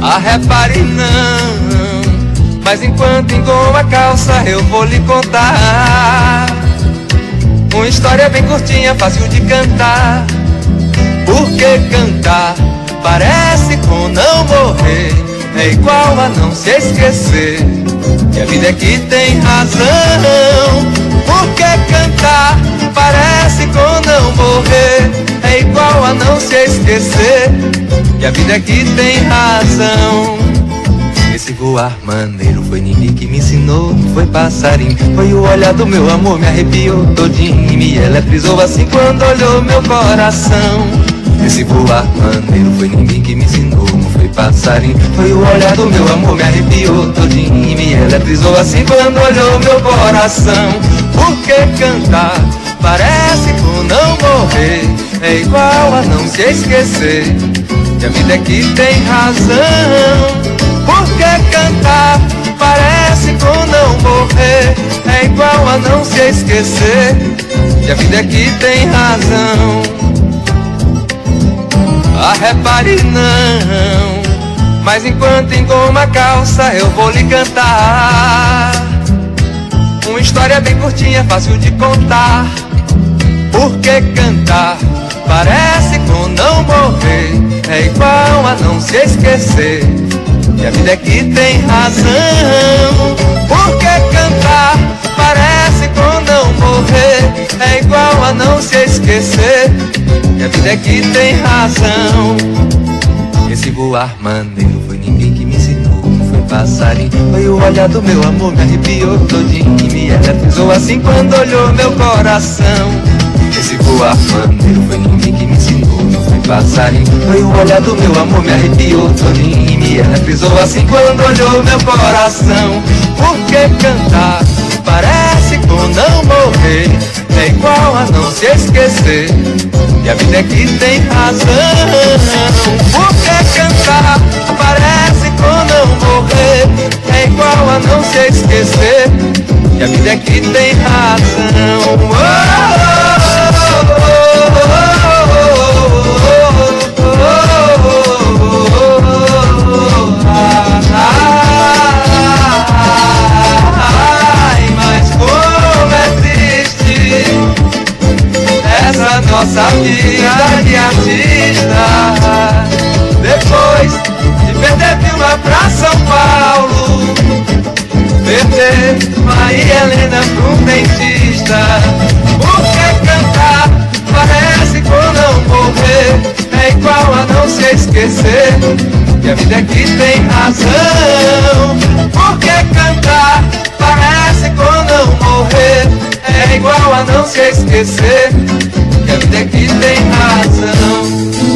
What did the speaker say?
Ah, repare não, mas enquanto engoma a calça eu vou lhe contar uma história bem curtinha, fácil de cantar. Porque cantar parece com não morrer, é igual a não se esquecer que a vida é que tem razão. Porque cantar parece com não morrer, é igual a não se esquecer que a vida é que tem razão. Esse voar maneiro foi ninguém que me ensinou, não foi passarinho, foi o olhar do meu amor, me arrepiou todinho e me eletrizou assim quando olhou meu coração. Esse voar maneiro foi ninguém que me ensinou, não foi passarinho, foi o olhar do meu amor, me arrepiou todinho e me eletrizou assim quando olhou meu coração. Porque cantar parece com não morrer, é igual a não se esquecer que a vida é que tem razão. Porque cantar parece com não morrer, é igual a não se esquecer que a vida é que tem razão. Ah, repare não, mas enquanto engoma a calça eu vou lhe cantar uma história bem curtinha, fácil de contar. Porque cantar parece com não morrer, é igual a não se esquecer que a vida é que tem razão. Porque cantar parece com não morrer, é igual a não se esquecer que a vida é que tem razão. Esse voar maneiro foi ninguém que me ensinou, não foi passarinho, foi o olhar do meu amor, me arrepiou todinho e me eletrizou assim quando olhou meu coração. Esse voar maneiro foi ninguém que me ensinou, não foi passarinho, foi o olhar do meu amor, me arrepiou todinho e me eletrizou assim quando olhou meu coração. Porque cantar parece com não morrer, é igual a não se esquecer que a vida é que tem razão. Porque cantar parece com não morrer, é igual a não se esquecer que a vida é que tem razão. Ai, mas como é triste essa nossa vida de artista. Depois de perder Vilma pra São Paulo, perder Maria Helena pra um dentista. Porque cantar parece com não morrer, é igual a não se esquecer que a vida é que tem razão. Porque cantar parece com não morrer, é igual a não se esquecer que a vida é que tem razão.